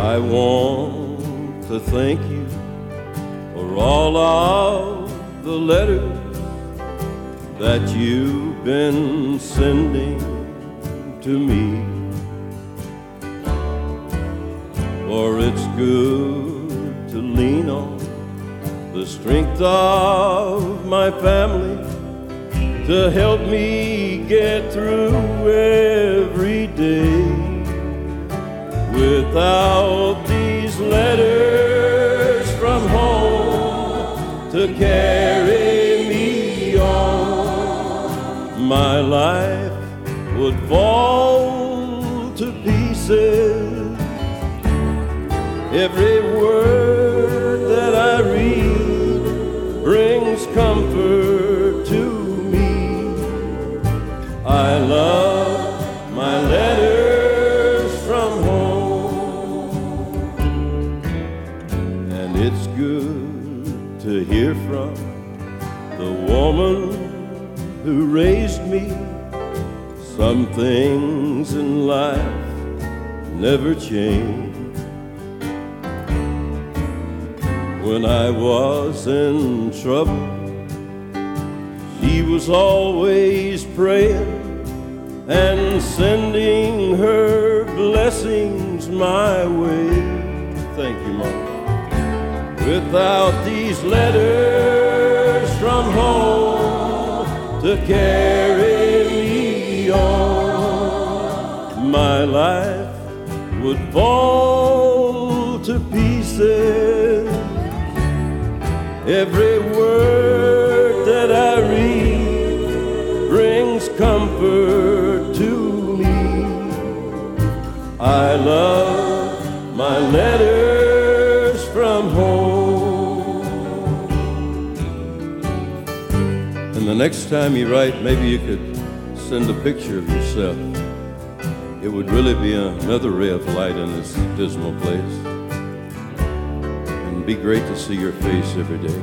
I want to thank you for all of the letters that you've been sending to me. For it's good to lean on the strength of my family to help me get through every day. Without these letters from home to carry me on, my life would fall to pieces. Every word that I read brings comfort to me. I love my letters from home, and it's good to hear from the woman who raised me. Some things in life never change. When I was in trouble, she was always praying and sending her blessings my way. Thank you, Mom. Without these letters from home to carry me on, my life would fall to pieces. Every word that I read brings comfort to me. I love my letters from home. And the next time you write, maybe you could send a picture of yourself. It would really be another ray of light in this dismal place. Be great to see your face every day.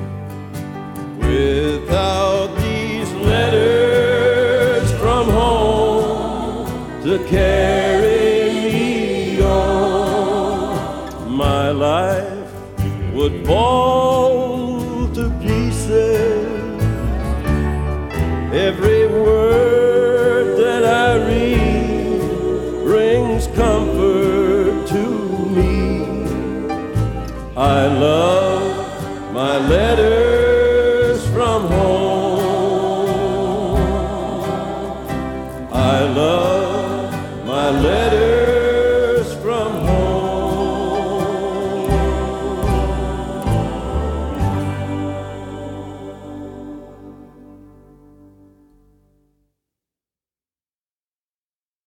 Without these letters from home to carry me on, my life would fall to pieces. Every word that I read brings comfort to me. I love my letters from home. I love my letters.